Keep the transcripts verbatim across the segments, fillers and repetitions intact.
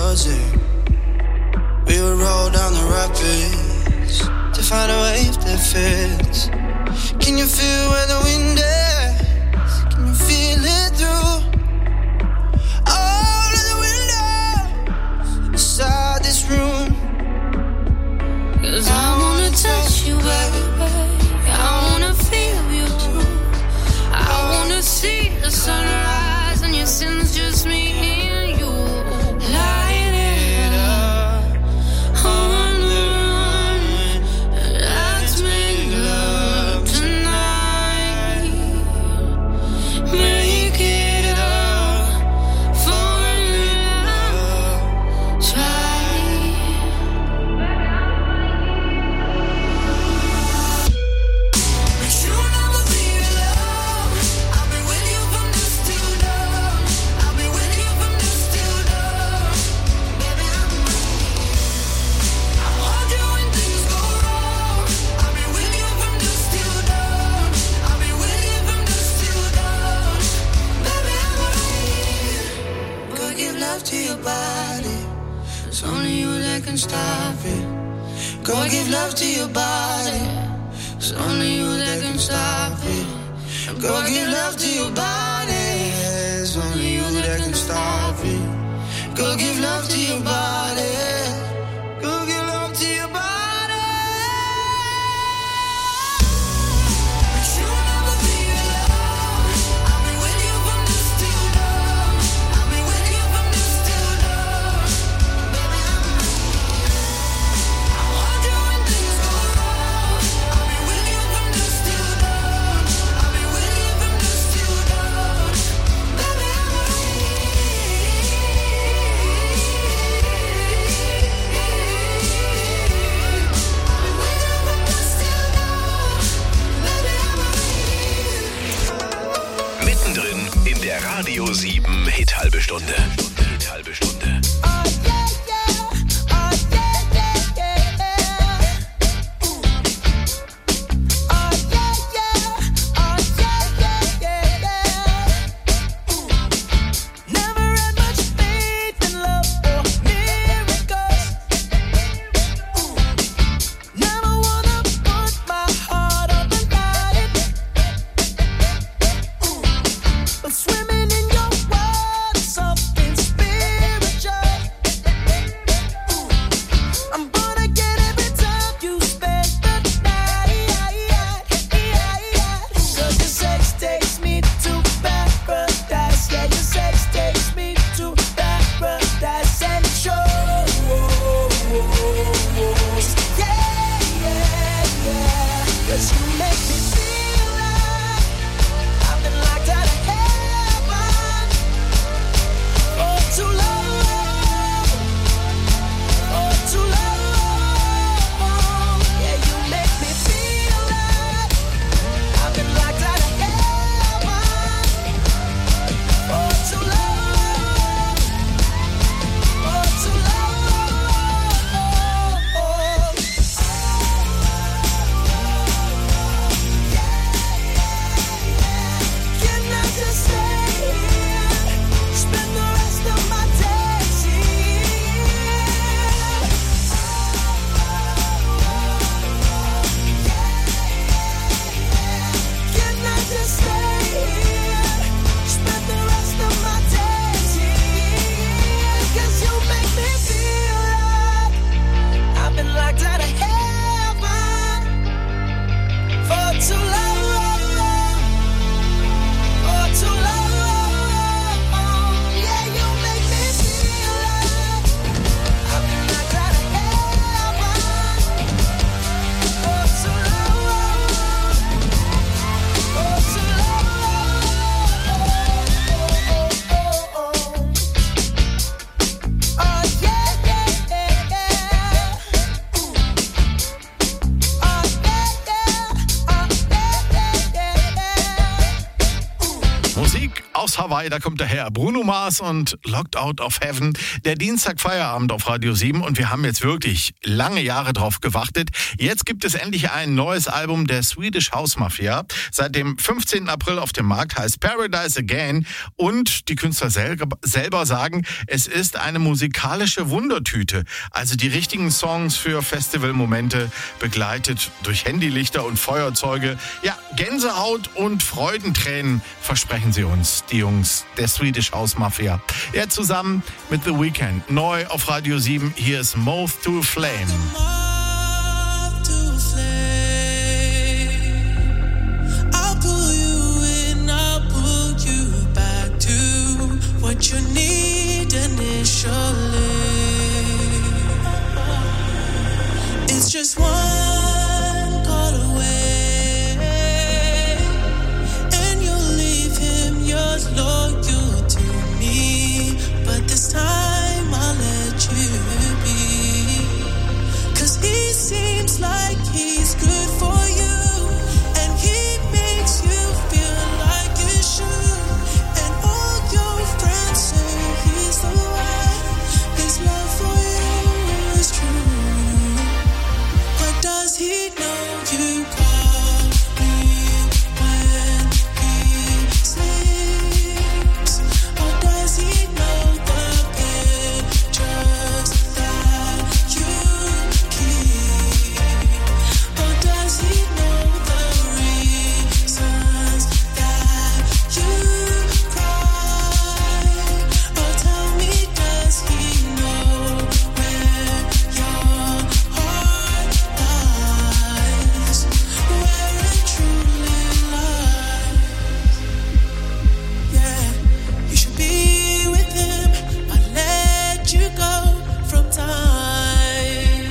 was it? We would roll down the rapids to find a wave that fits. Can you feel where the wind is? Can you feel it through all of the windows inside this room? 'Cause I wanna touch you, baby. I wanna feel you too. I wanna see the sunrise and your sins, just me and you. Light it up on the run. Let's make love tonight. Make it up for love. Try. But you'll never be alone. I'll be with you from dusk till dawn. I'll be with you from dusk till dawn. Baby, I'm I'll hold you when things go wrong. I'll be with you from dusk till dawn. I'll be with you from dusk till dawn. Baby, I'm Go give love to your body. It's only you that can stop it. Go give love to your body. It's only you that can stop it. Go give love to your body. It's only you that can stop it. Go give love to your body. Go give love to your body. But you'll never be alone. I'll be with you from dusk till dawn. I'll be with you from dusk till dawn. Baby, I'm I'll hold you when things go wrong. I'll be with you from dusk till dawn. I'll be with you from dusk till dawn. Baby, I'm Mittendrin in der Radio sieben Hit halbe Stunde. Hit halbe Stunde. Swimming in your world, something's zwei, da kommt daher Bruno Mars und Locked Out of Heaven. Der Dienstag Feierabend auf Radio sieben und wir haben jetzt wirklich lange Jahre drauf gewartet. Jetzt gibt es endlich ein neues Album der Swedish House Mafia. Seit dem fünfzehnten April auf dem Markt, heißt Paradise Again und die Künstler selber sagen, es ist eine musikalische Wundertüte. Also die richtigen Songs für Festivalmomente, begleitet durch Handylichter und Feuerzeuge. Ja, Gänsehaut und Freudentränen versprechen sie uns, die Jungs der Swedish House Mafia. Ja, zusammen mit The Weeknd. Neu auf Radio sieben, hier ist Moth to Flame. What you need initially, it's just one call away, and you'll leave him yours loyal to me. But this time I'll let you be, 'cause he seems like he's good for you, and he makes you feel like you should. He's the one, his love for you is true. But does he know you call me when he sleeps? Or does he know the pictures that you keep? Or does he know the reasons that you cry? Tell me, does he know where your heart lies, where it truly lies? Yeah, you should be with him, I'll let you go from time.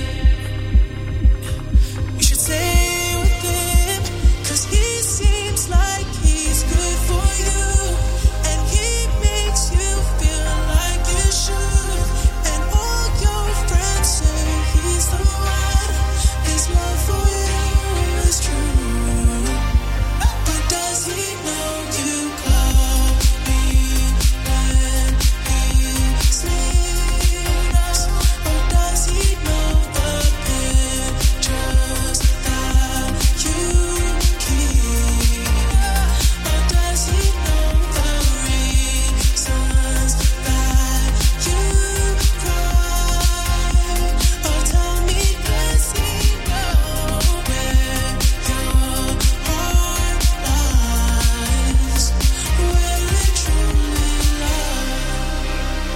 You should stay with him, 'cause he seems like he's good for you, and he makes you feel like you should. And all your friends say he's the one, his love for you is true. But does he know you call me when he sleeps? Or does he know the pictures that you keep? Or does he know the reasons that you cry? Or tell me, does he know where your heart lies, where it truly lies?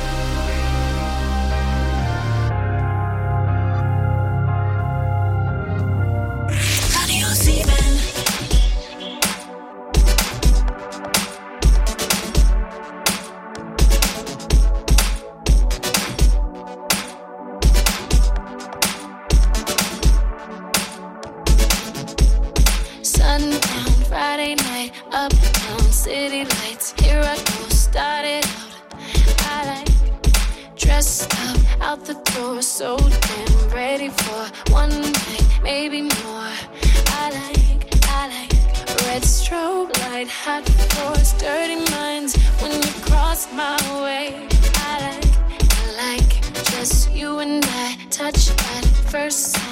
Radio sieben. Sundown, Friday night, uptown, city lights. Here I go, started out. I like dressed up, out the door, so damn ready for one night, maybe more. I like, I like red strobe light, hot floors, dirty minds. When you cross my way, I like, I like just you and I, touch at first sight.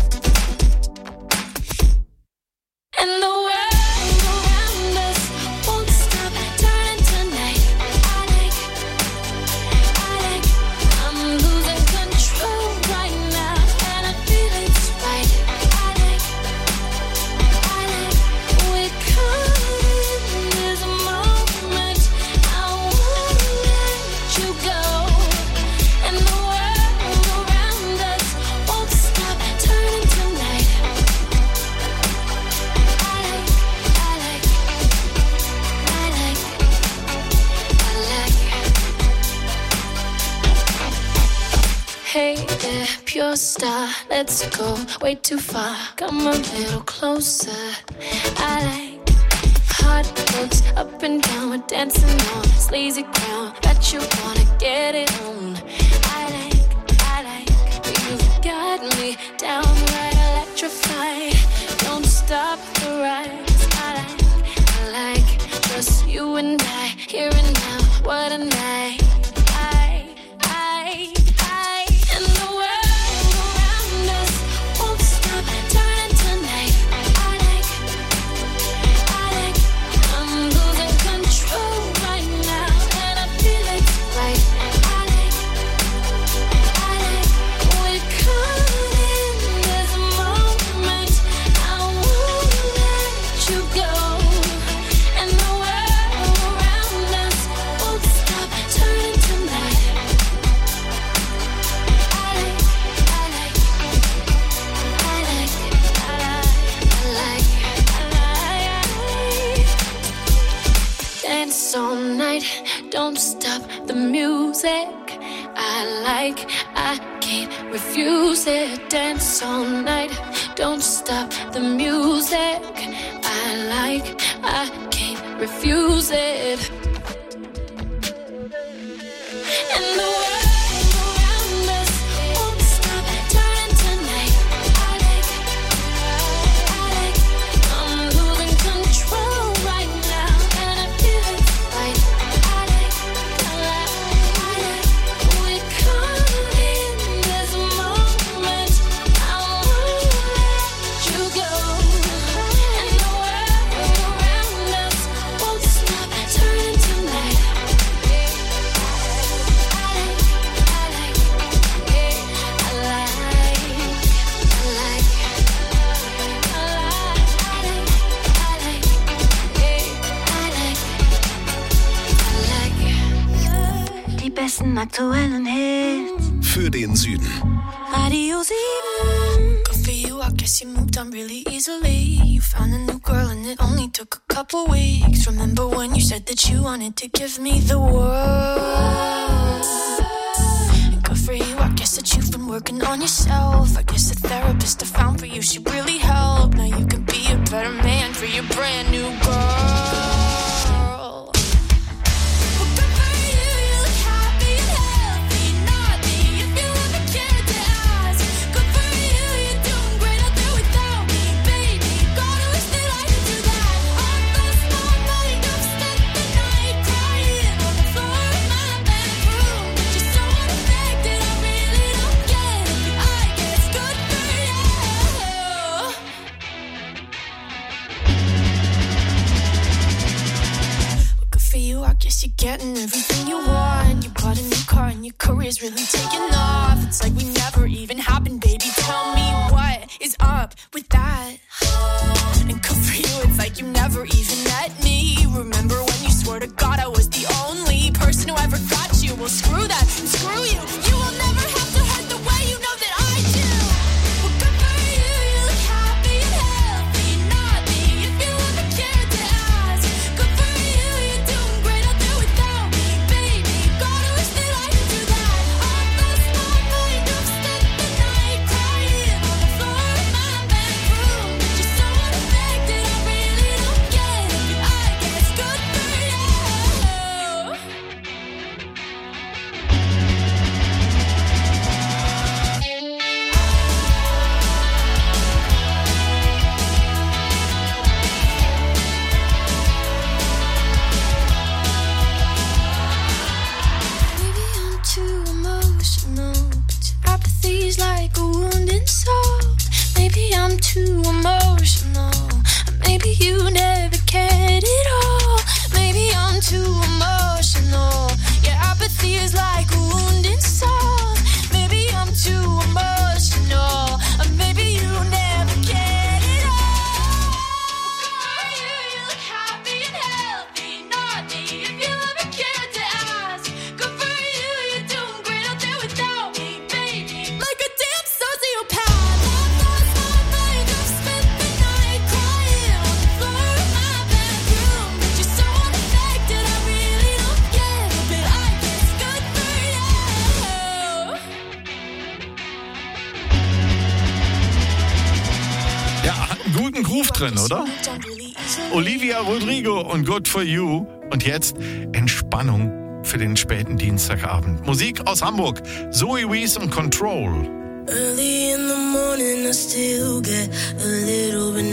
And the world around us won't stop turning tonight. I like, I like, I'm losing control right now, and I feel it's right. I like, I like, we're caught in this moment. I won't let you go. And the world around us won't stop turning tonight. Hey there, pure star, let's go way too far. Come a little closer. I like hot looks up and down, we're dancing on sleazy ground. Bet you wanna get it on. I like, I like, you've got me downright electrified. Don't stop the rise. I like, I like, just you and I, here and now. what a night. I, I, I, and the world around us won't stop turning tonight. I like, I like, I'm losing control right now, and I feel it's right. I like, I like, we're caught in this moment. I won't let you go. And the world around us won't stop turning tonight. I like, I like, I like, I like, I like, I like. Dance all night, don't stop the music. I like, I can't refuse it. Dance all night, don't stop the music. I like, I can't refuse it. And the world around us won't stop turning tonight. I like, I like, I'm losing control right now, and I feel it's right. I like, I like, I like, we're caught in this moment. I won't let you go. And the world around us won't stop turning tonight. Die besten aktuellen Hits. Für den Süden. Radio sieben. Good for you, I guess you moved on really easily. You found a new girl and it only took a couple weeks. Remember when you said that you wanted to give me the world? And good for you, I guess that you've been working on yourself. I guess the therapist I found for you should really help. Now you can be a better man for your brand new girl. Well, good for you, you look happy and healthy, not me. If you ever cared to ask, good for you, you're doing great out there without me, baby. Gotta wish that I could do that. I lost my mind, I've spent the night crying on the floor in my bedroom. But you're so unaffected, I really don't get it. But I guess good for you. Well, good for you, I guess you're getting everything you want. You bought a new car and your career's really taking off. It's like we never even happened, baby. Tell me what is up with that? And good for you, it's like you never even met me. Remember when you swore to God I was the only person who ever got you? Well, screw that and screw you. You will never have to hurt the way you know that I do. Well, good for you, you look happy and healthy, not me. If you ever cared to ask, good for you, you're doing great out there without me, baby. Gotta wish that I could do that. I lost my mind, I've spent the night crying on the floor in my bedroom. But you're so unaffected, I really don't get it. But I guess good for you. Maybe I'm too emotional, but your apathy's like a wounded soul. Maybe I'm too emotional, or maybe you never cared at all. Maybe I'm too emotional, your apathy is like a wounded soul. Maybe I'm too emotional, or maybe you never cared at all. You, you look happy and healthy, not me. If you ever cared to ask, good for you, you're doing great out there without me, baby. Like a damn sociopath. I've lost my mind, I've spent the night crying on the floor in my bedroom. But you're so unaffected, I really don't get it. But I guess good for you. Ja, hat einen guten Groove drin, oder? Olivia Rodrigo und Good for You. Und jetzt Entspannung für den späten Dienstagabend. Musik aus Hamburg. Zoe Wees und Control. Early in the morning, I still get a little bit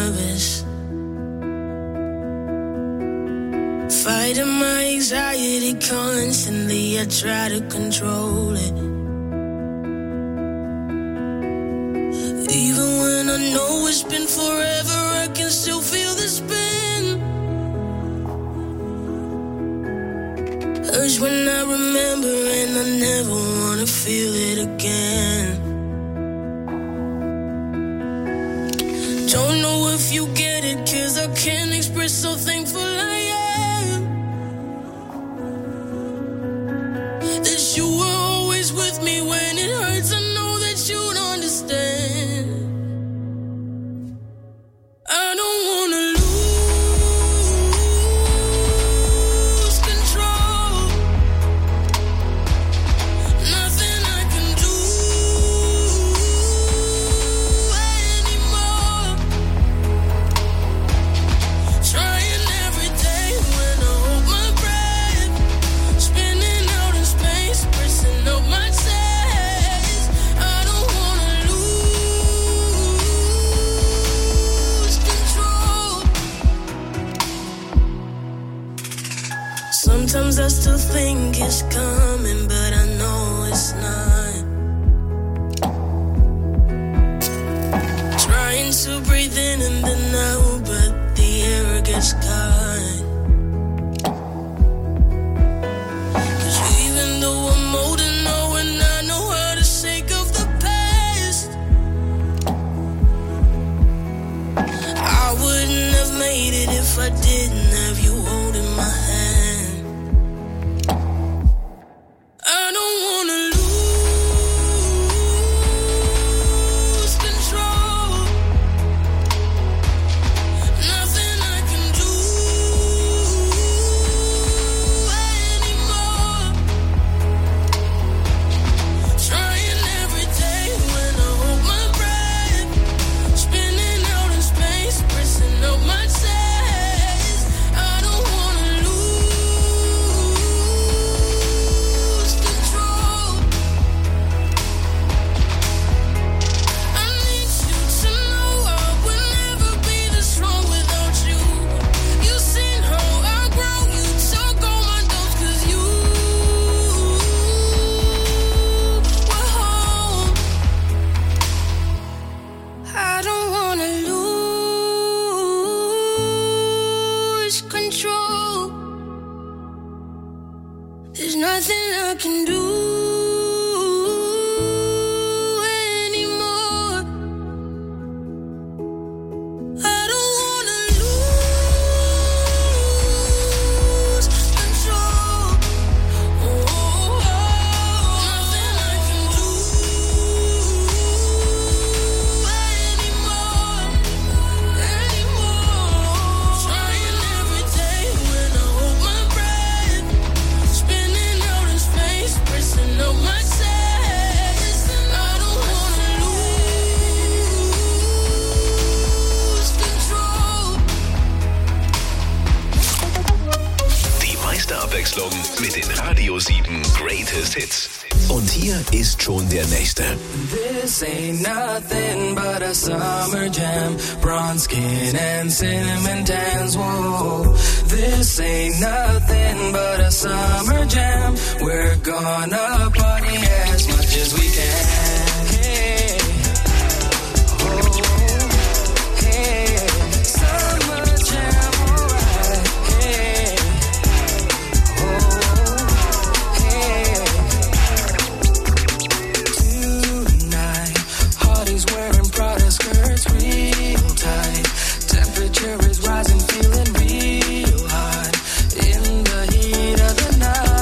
nervous. Fighting my anxiety Maybe constantly I try to control it. Even when I know it's been forever, I can still feel the spin. Hurts when I remember and I never wanna feel it again. Don't know if you get it, 'cause I can't express how thankful I am that you were always with me when it hurts. I know that you'd understand. I don't wanna lose control. Nothing I can do anymore. Trying every day when I hold my breath, spinning out in space, pressing up my chest. I don't wanna lose control. Sometimes I still think it's coming, but I know it's not. Trying to breathe in and then out, but the air gets caught. 'Cause even though I'm older now and I know how to shake off the past, I wouldn't have made it if I didn't have you holding my hand. I don't wanna lose control. Nothing I can do anymore. Trying every day when I hold my breath, spinning out in space, pressing up my chest. I don't wanna lose control. I need you to know I would never be this strong without you. You've seen how I grow, you took all my doubts 'cause you were home. I don't wanna lose control. There's nothing I can do anymore. I don't wanna lose control. Oh, nothing I can do anymore. Anymore. Trying every day when I hold my breath, spinning out in space, pressing up my chest. I don't wanna lose control. Die meiste Abwechslung mit den Radio sieben Greatest Hits. Und hier ist schon der nächste. This ain't nothing but a summer jam. Bronze skin and cinnamon tans. Whoa. This ain't nothing but a summer jam. We're gonna party as much as we can. Hey. Oh. Hey. Summer jam, alright. Hey. Oh. Hey. Tonight, Hardy's wearing Prada skirts real tight. Temperature is rising, feeling real hot in the heat of the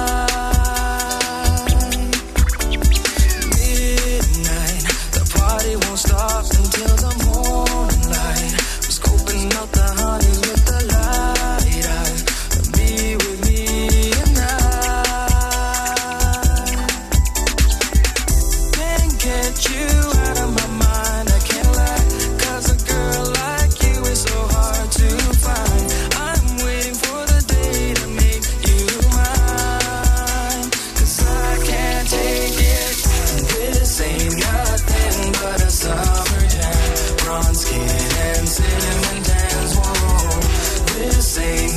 night. Midnight, the party won't stop until the morning light. We're scoping out the honeys with the light eyes. Be with me tonight. Can't get you out of my mind, I can't lie. 'Cause a girl like you is so hard to find. I'm waiting for the day to make you mine. 'Cause I can't take it. This ain't nothing but a summer jam. Bronze skin and cinnamon tans. Whoa. This ain't